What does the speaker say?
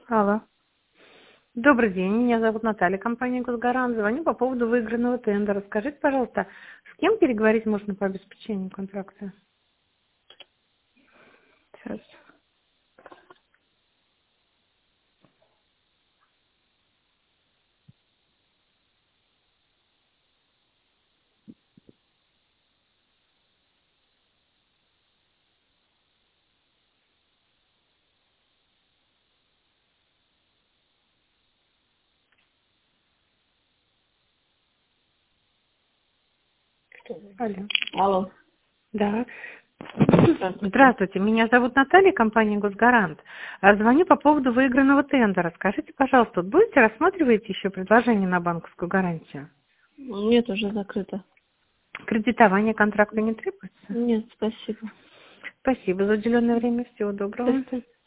Алло. Добрый день, меня зовут Наталья, компания «Госгарант». Звоню по поводу выигранного тендера. Скажите, пожалуйста, с кем переговорить можно по обеспечению контракта? Сейчас. Алло. Алло. Да. Здравствуйте. Здравствуйте, меня зовут Наталья, компания «Госгарант». Звоню по поводу выигранного тендера. Скажите, пожалуйста, вот будете рассматриваете еще предложение на банковскую гарантию? Нет, уже закрыто. Кредитование контракта не требуется? Нет, спасибо. Спасибо за уделенное время. Всего До доброго. свидания.